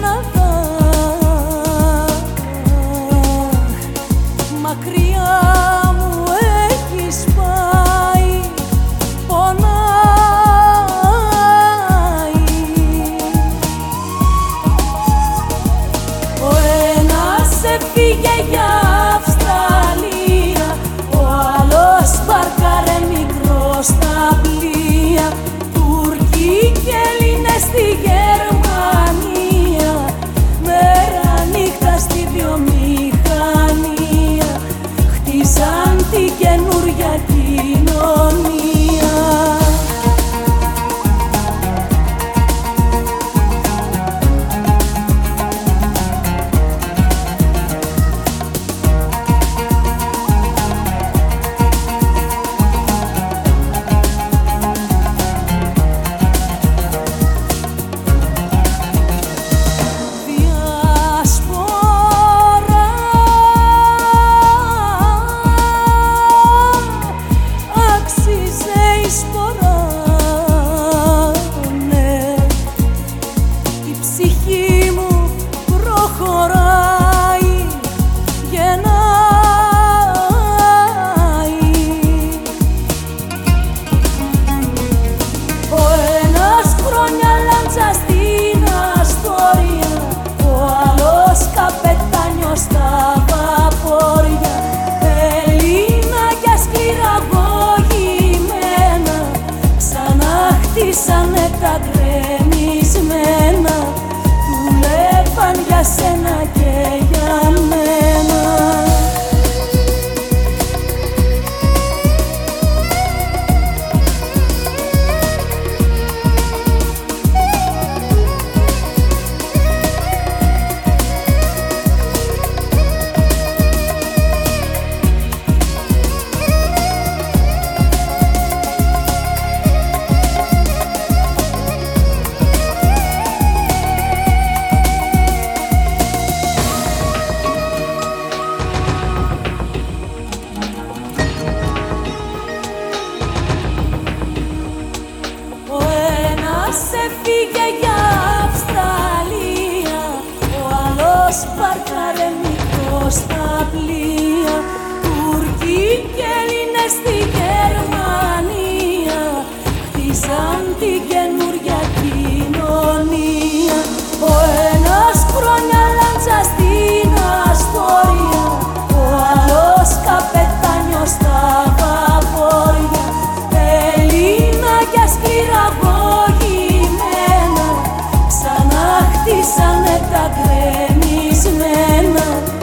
Καναδά, μακριά μου έχεις πάει, πονάει. Ο ένας έφυγε για Αυστραλία, ο άλλος μπαρκάρε μικρό στα πλοία, Τούρκοι και Έλληνες στη Γερμανία, μέρα νύχτα στη βιομηχανία, χτίσαν την καινούρια κοινωνία. Η ψυχή μου προχωράει, γεννάει. Ο ένας χρόνια λάντζα στην Αστόρια, ο άλλος καπετάνιος στα βαπόρια, Ελληνάκια σκληραγωγημένα, ξανά χτίσανε τα γκρεμισμένα, δουλεύαν για σένα και για μένα. Έφυγε για Αυστραλία, ο άλλος μπαρκάρε μικρό στα πλοία, Τούρκοι και Έλληνες στη Γερμανία, χτίσαν την καινούρια κοινωνία. Ο ένας χρόνια λάντζα στην Αστόρια, ο άλλος καπετάνιος στα βαπόρια, Ελληνάκια σκληραγωγημένα, ξανά χτίσανε τα γκρεμισμένα,